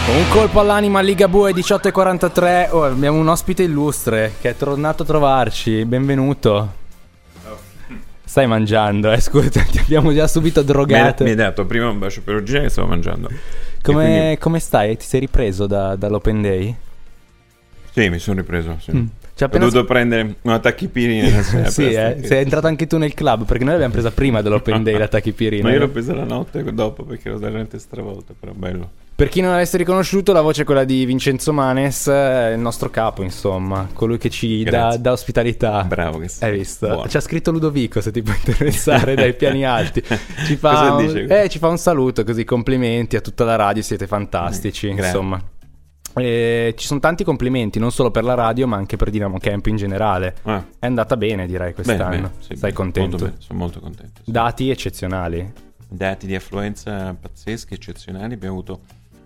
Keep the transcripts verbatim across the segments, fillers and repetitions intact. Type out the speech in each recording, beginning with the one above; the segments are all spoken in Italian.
Un colpo all'anima, Ligabue diciotto e quarantatré. Oh, abbiamo un ospite illustre che è tornato a trovarci. Benvenuto. Stai mangiando, eh? Scusa, ti abbiamo già subito drogato. Mi hai dato prima un bacio perugine che stavo mangiando. Come, quindi... come stai? Ti sei ripreso da, dall'Open Day? Sì, mi sono ripreso, sì. Mm. Ho appena... dovuto prendere una tachipirina. Sì, eh? Sei entrato anche tu nel club, perché noi l'abbiamo presa prima dell'Open Day la tachipirina. Ma io l'ho presa la notte dopo perché ero veramente stravolta, però bello. Per chi non avesse riconosciuto, la voce è quella di Vincenzo Manes, il nostro capo, insomma, colui che ci dà, dà ospitalità. Bravo che sei. Hai visto? Buono. Ci ha scritto Ludovico, se ti può interessare, dai piani alti. Ci fa, Cosa un, dice? eh, ci fa un saluto, così complimenti a tutta la radio, siete fantastici, Grazie. insomma. E ci sono tanti complimenti, non solo per la radio, ma anche per Dinamo Camp in generale. Ah. È andata bene, direi, quest'anno. Bene, bene, sì, Sei bene. contento? Molto bene, sono molto contento. Sì. Dati eccezionali. Dati di affluenza pazzeschi, eccezionali. Abbiamo avuto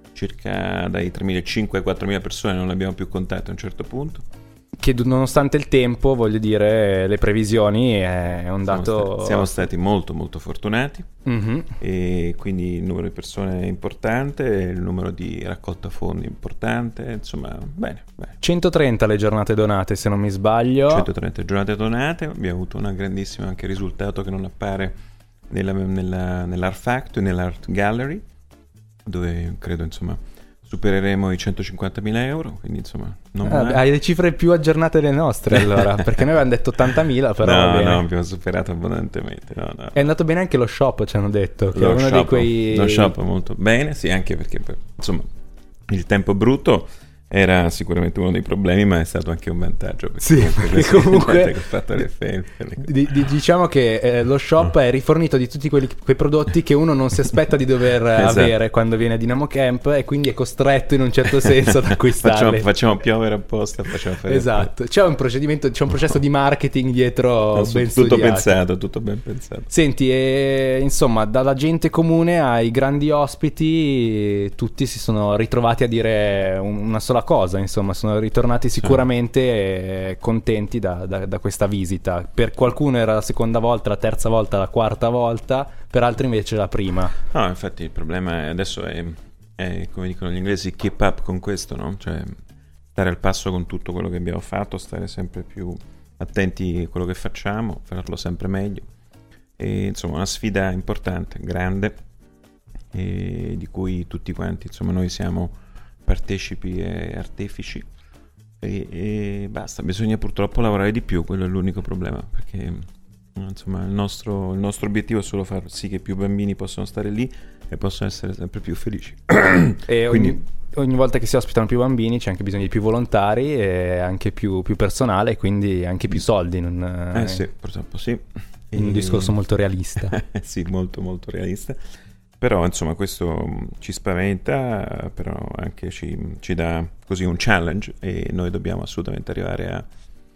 circa dai tremilacinquecento ai quattromila persone, non le abbiamo più contate a un certo punto. Che nonostante il tempo, voglio dire, le previsioni, è un dato... Siamo stati, siamo stati molto molto fortunati, mm-hmm. E quindi il numero di persone è importante, il numero di raccolta fondi è importante, insomma, bene, bene. centotrenta le giornate donate, se non mi sbaglio. centotrenta giornate donate, abbiamo avuto un grandissimo anche risultato che non appare nella, nella, nell'Art Factory, nell'Art Gallery, dove credo, insomma, supereremo i centocinquantamila euro, quindi insomma non ah, hai le cifre più aggiornate delle nostre allora, perché noi avevamo detto ottantamila, però no, no, abbiamo superato abbondantemente. No, no. È andato bene anche lo shop, ci hanno detto, che lo è uno shop, di quei... Lo shop molto bene, sì, anche perché insomma il tempo brutto era sicuramente uno dei problemi, ma è stato anche un vantaggio. Sì, perché comunque che ho fatto le fem- di, di, diciamo che eh, lo shop è rifornito di tutti quelli, quei prodotti che uno non si aspetta di dover esatto. avere quando viene a Dinamo Camp, e quindi è costretto in un certo senso ad acquistarli. facciamo, facciamo piovere apposta, facciamo fare esatto. C'è un procedimento, c'è un processo di marketing dietro ben tutto studiato. pensato, tutto ben pensato. Senti, e, insomma, dalla gente comune ai grandi ospiti, tutti si sono ritrovati a dire una sola cosa, insomma, sono ritornati sicuramente eh, contenti da, da, da questa visita. Per qualcuno era la seconda volta, la terza volta, la quarta volta, per altri invece la prima. No, infatti il problema è, adesso è, è, come dicono gli inglesi, keep up con questo, no? Cioè stare al passo con tutto quello che abbiamo fatto, stare sempre più attenti a quello che facciamo, farlo sempre meglio. E insomma una sfida importante, grande, e di cui tutti quanti, insomma, noi siamo partecipi e artefici, e, e basta. Bisogna purtroppo lavorare di più, quello è l'unico problema, perché insomma il nostro, il nostro obiettivo è solo far sì che più bambini possano stare lì e possano essere sempre più felici. E quindi ogni, ogni volta che si ospitano più bambini c'è anche bisogno di più volontari e anche più, più personale, e quindi anche più soldi. Non, eh sì, purtroppo sì. In un e... discorso molto realista. Sì, molto molto realista. Però insomma questo ci spaventa, però anche ci, ci dà così un challenge, e noi dobbiamo assolutamente arrivare a,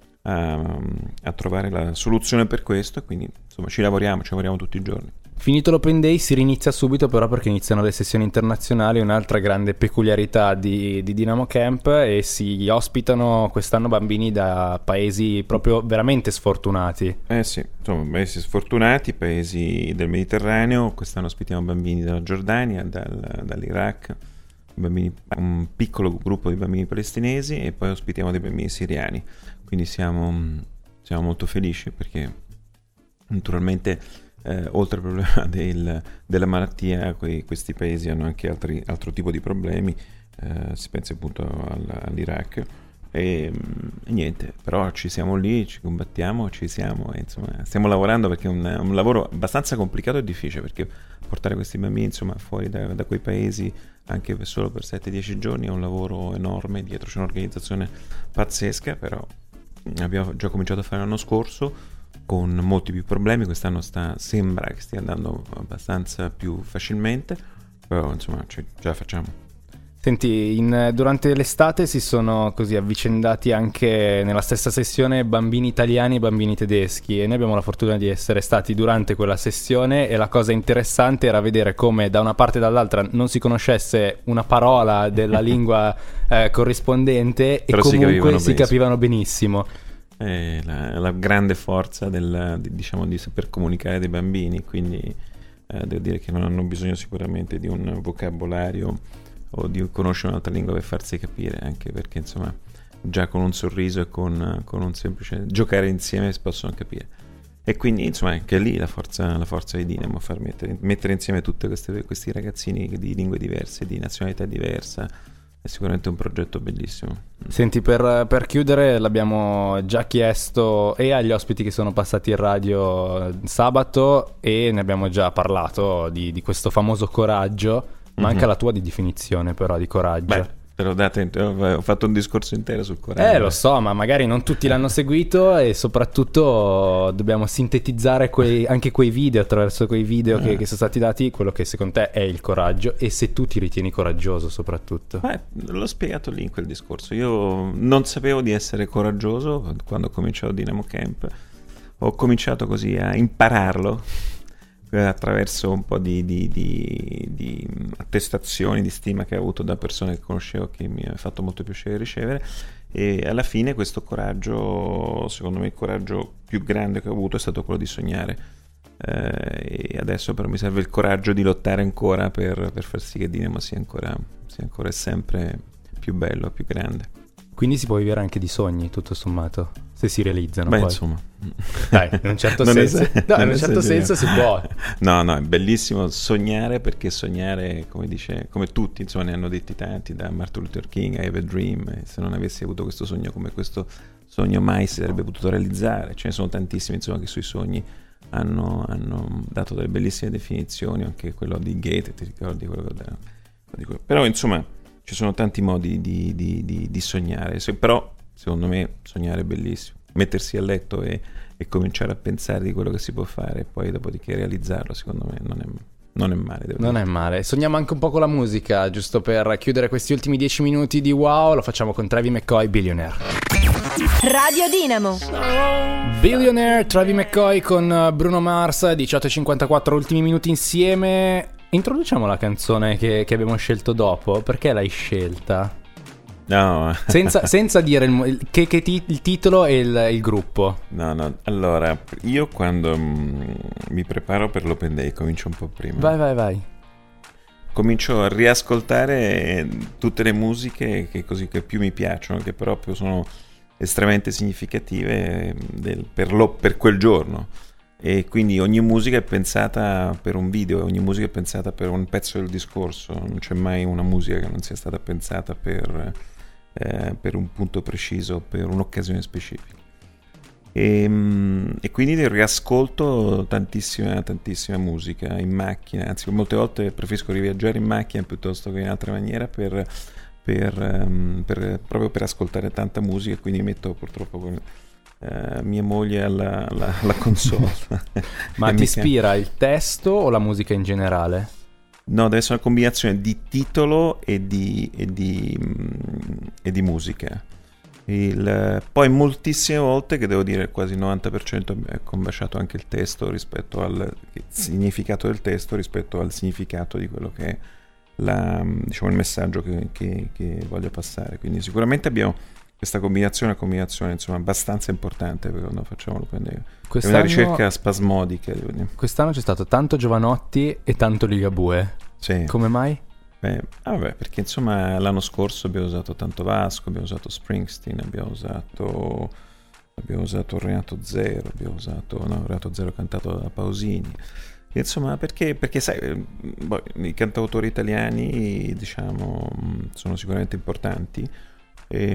a, a trovare la soluzione per questo, quindi insomma ci lavoriamo, ci lavoriamo tutti i giorni. Finito l'Open Day si rinizia subito, però, perché iniziano le sessioni internazionali, un'altra grande peculiarità di, di Dinamo Camp, e si ospitano quest'anno bambini da paesi proprio veramente sfortunati. Eh sì, insomma, paesi sfortunati, paesi del Mediterraneo. Quest'anno ospitiamo bambini dalla Giordania, dal, dall'Iraq, bambini, un piccolo gruppo di bambini palestinesi, e poi ospitiamo dei bambini siriani. Quindi siamo, siamo molto felici, perché naturalmente Eh, oltre al problema del, della malattia, que- questi paesi hanno anche altri, altro tipo di problemi, eh, si pensa appunto al, all'Iraq, e, e niente, però ci siamo lì, ci combattiamo, ci siamo, e insomma stiamo lavorando, perché è un, un lavoro abbastanza complicato e difficile, perché portare questi bambini insomma fuori da, da quei paesi anche per solo per sette dieci giorni è un lavoro enorme, dietro c'è un'organizzazione pazzesca, però abbiamo già cominciato a fare l'anno scorso con molti più problemi. Quest'anno sta, sembra che stia andando abbastanza più facilmente, però insomma ce, ce la facciamo. Senti, in, durante l'estate si sono così avvicendati anche nella stessa sessione bambini italiani e bambini tedeschi, e noi abbiamo la fortuna di essere stati durante quella sessione, e la cosa interessante era vedere come da una parte e dall'altra non si conoscesse una parola della lingua eh, corrispondente, però e comunque si capivano, si capivano benissimo. È la, la grande forza del, di, diciamo, di saper comunicare dei bambini, quindi eh, devo dire che non hanno bisogno sicuramente di un vocabolario o di conoscere un'altra lingua per farsi capire, anche perché insomma già con un sorriso e con, con un semplice giocare insieme si possono capire. E quindi insomma anche lì la forza, la forza di Dynamo, far mettere, mettere insieme tutti questi ragazzini di lingue diverse, di nazionalità diversa, è sicuramente un progetto bellissimo. Senti, per, per chiudere l'abbiamo già chiesto e agli ospiti che sono passati in radio sabato, e ne abbiamo già parlato di, di questo famoso coraggio. Manca mm-hmm. la tua di definizione però di coraggio. Beh, te l'ho data, ho fatto un discorso intero sul coraggio. Eh, lo so, ma magari non tutti l'hanno seguito, e soprattutto dobbiamo sintetizzare quei, anche quei video, attraverso quei video eh. che, che sono stati dati, quello che secondo te è il coraggio, e se tu ti ritieni coraggioso soprattutto. Beh, l'ho spiegato lì in quel discorso. Io non sapevo di essere coraggioso quando ho cominciato Dynamo Camp. Ho cominciato così a impararlo attraverso un po' di, di, di, di attestazioni di stima che ho avuto da persone che conoscevo, che mi ha fatto molto piacere ricevere, e alla fine questo coraggio, secondo me il coraggio più grande che ho avuto è stato quello di sognare, eh, e adesso però mi serve il coraggio di lottare ancora per, per far sì che Dynamo sia ancora, sia ancora e sempre più bello, più grande. Quindi si può vivere anche di sogni, tutto sommato, se si realizzano. Beh, poi. insomma. Dai, in un certo non senso, es- no, in un certo senso si può. No, no, è bellissimo sognare, perché sognare, come dice, come tutti, insomma, ne hanno detti tanti, da Martin Luther King a I Have a Dream, e se non avessi avuto questo sogno come questo sogno mai si sarebbe potuto realizzare. Ce ne sono tantissimi, insomma, che sui sogni hanno, hanno dato delle bellissime definizioni, anche quello di Goethe, ti ricordi quello che da... Però, insomma, ci sono tanti modi di, di, di, di sognare, se, però secondo me sognare è bellissimo, mettersi a letto e, e cominciare a pensare di quello che si può fare, e poi dopodiché realizzarlo, secondo me non è, non è male. Devo non dire. è male. Sogniamo anche un po' con la musica, giusto per chiudere questi ultimi dieci minuti di wow. Lo facciamo con Travis McCoy, Billionaire. Radio Dynamo. Billionaire, Travis McCoy con Bruno Mars, diciotto e cinquantaquattro, ultimi minuti insieme. Introduciamo la canzone che, che abbiamo scelto dopo. Perché l'hai scelta? No. Senza, senza dire il, che, che ti, il titolo e il, il gruppo. No, no. Allora, io quando mh, mi preparo per l'Open Day comincio un po' prima. Vai, vai, vai. Comincio a riascoltare tutte le musiche che, così, che più mi piacciono, che proprio sono estremamente significative del, per, lo, per quel giorno. E quindi ogni musica è pensata per un video, ogni musica è pensata per un pezzo del discorso, non c'è mai una musica che non sia stata pensata per, eh, per un punto preciso, per un'occasione specifica. E, e quindi riascolto tantissima, tantissima musica in macchina, anzi molte volte preferisco riviaggiare in macchina piuttosto che in altra maniera per, per, um, per, proprio per ascoltare tanta musica, quindi metto purtroppo con... Uh, mia moglie alla, alla, alla console. Ma ti ispira il testo o la musica in generale? No, deve essere una combinazione di titolo e di, e di, e di musica. Il, poi moltissime volte, che devo dire quasi il novanta per cento, è combaciato anche il testo rispetto al il significato del testo rispetto al significato di quello che è la, diciamo, il messaggio che, che, che voglio passare. Quindi sicuramente abbiamo questa combinazione è una combinazione insomma abbastanza importante per quando facciamo l'Open Day. È una ricerca spasmodica, devo dire. Quest'anno c'è stato tanto Giovanotti e tanto Ligabue. Sì. Come mai? Beh, ah beh, perché insomma l'anno scorso abbiamo usato tanto Vasco, abbiamo usato Springsteen, abbiamo usato abbiamo usato Renato Zero, abbiamo usato no, Renato Zero cantato da Pausini. E insomma, perché perché sai, boh, i cantautori italiani, diciamo, sono sicuramente importanti. E,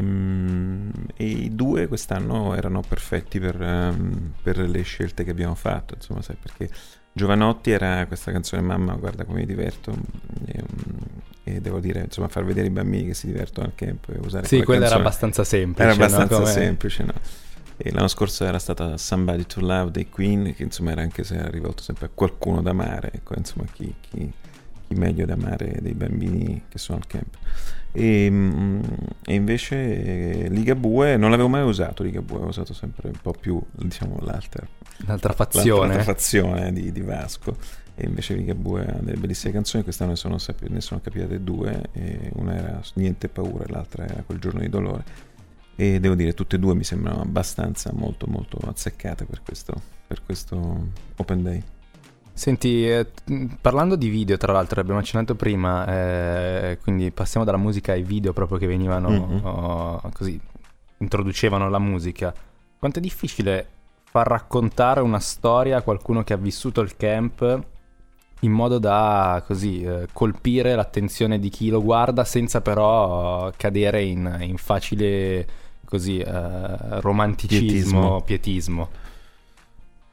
e i due quest'anno erano perfetti per, um, per le scelte che abbiamo fatto, insomma, sai, perché Giovanotti era questa canzone Mamma guarda come mi diverto, e, um, e devo dire, insomma, far vedere i bambini che si divertono al camp e usare sì, quella canzone, era abbastanza semplice, era abbastanza no? Come... semplice, no? E l'anno scorso era stata Somebody to Love dei Queen, che insomma era, anche se era rivolto sempre a qualcuno da amare, ecco, insomma, chi, chi, chi meglio da amare dei bambini che sono al camp. E, e invece eh, Ligabue non l'avevo mai usato, Ligabue avevo usato sempre un po' più, diciamo, l'altra, l'altra fazione, l'altra fazione di, di Vasco, e invece Ligabue ha delle bellissime canzoni. Quest'anno ne sono, ne sono capitate due, e una era Niente paura e l'altra era Quel giorno di dolore, e devo dire tutte e due mi sembrano abbastanza molto molto azzeccate per questo, per questo Open Day. Senti, eh, parlando di video, tra l'altro abbiamo accennato prima, eh, quindi passiamo dalla musica ai video proprio che venivano mm-hmm. oh, così, introducevano la musica. Quanto è difficile far raccontare una storia a qualcuno che ha vissuto il camp in modo da così eh, colpire l'attenzione di chi lo guarda senza però cadere in, in facile così eh, romanticismo, pietismo. pietismo.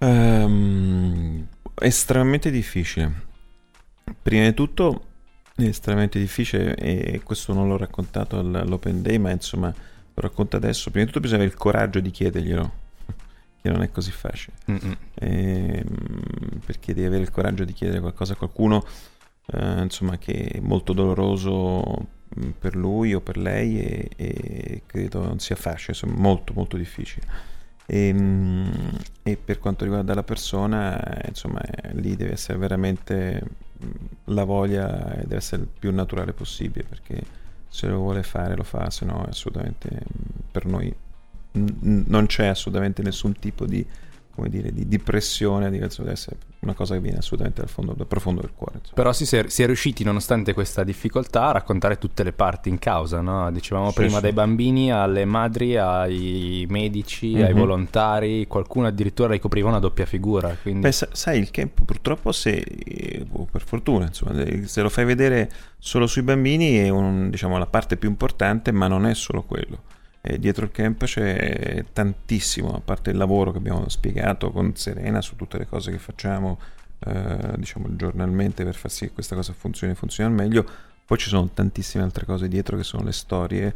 Um... Estremamente difficile. Prima di tutto è estremamente difficile, e questo non l'ho raccontato all'Open Day, ma insomma lo racconto adesso. Prima di tutto bisogna avere il coraggio di chiederglielo, che non è così facile, e, perché devi avere il coraggio di chiedere qualcosa a qualcuno eh, insomma che è molto doloroso per lui o per lei, e, e credo non sia facile, insomma molto molto difficile. E, e per quanto riguarda la persona, insomma, lì deve essere veramente la voglia, e deve essere il più naturale possibile, perché se lo vuole fare lo fa, se no assolutamente per noi n- non c'è assolutamente nessun tipo di, come dire, di, di pressione, di, deve essere una cosa che viene assolutamente dal fondo, dal profondo del cuore, insomma. Però si, si è riusciti, nonostante questa difficoltà, a raccontare tutte le parti in causa, no? Dicevamo sì, prima sì. Dai bambini alle madri, ai medici, mm-hmm. ai volontari, qualcuno addirittura ricopriva una doppia figura, quindi... Beh, sai, il camp purtroppo, se oh, per fortuna, insomma, se lo fai vedere solo sui bambini è un, diciamo, la parte più importante, ma non è solo quello. E dietro il camp c'è tantissimo, a parte il lavoro che abbiamo spiegato con Serena su tutte le cose che facciamo eh, diciamo giornalmente per far sì che questa cosa funzioni funzioni al meglio. Poi ci sono tantissime altre cose dietro, che sono le storie,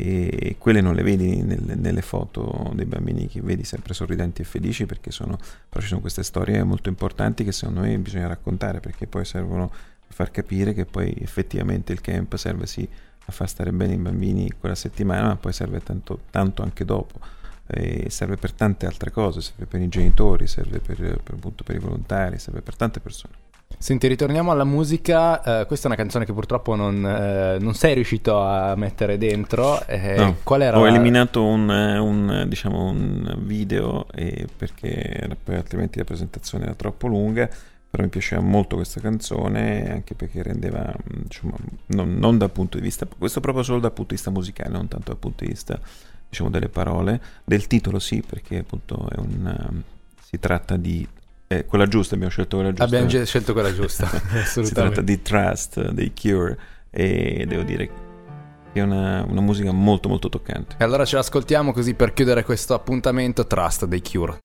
e quelle non le vedi nelle, nelle foto dei bambini, che vedi sempre sorridenti e felici, perché sono, però ci sono queste storie molto importanti che secondo me bisogna raccontare, perché poi servono a far capire che poi effettivamente il camp serve sì a far stare bene i bambini quella settimana, ma poi serve tanto, tanto anche dopo, e serve per tante altre cose, serve per i genitori, serve per, per, appunto, per i volontari, serve per tante persone. Senti, ritorniamo alla musica. Uh, questa è una canzone che purtroppo non, uh, non sei riuscito a mettere dentro. Eh, no, qual era? Ho eliminato un, un, diciamo, un video, e perché poi altrimenti la presentazione era troppo lunga. Però mi piaceva molto questa canzone, anche perché rendeva, diciamo, non, non dal punto di vista, questo proprio solo dal punto di vista musicale, non tanto dal punto di vista, diciamo, delle parole, del titolo sì, perché appunto è un, si tratta di, eh, quella giusta, abbiamo scelto quella giusta. Abbiamo scelto quella giusta, assolutamente. Si tratta di Trust, dei Cure, e devo dire che è una, una musica molto molto toccante. E allora ce l'ascoltiamo così per chiudere questo appuntamento, Trust dei Cure.